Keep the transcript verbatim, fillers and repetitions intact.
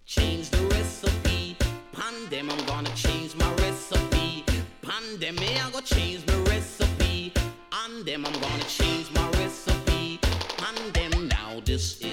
change the recipe. Pan them, I'm gonna change my recipe. Pan them, me, I go change my recipe. On them, I'm gonna change my recipe. Pan them, now this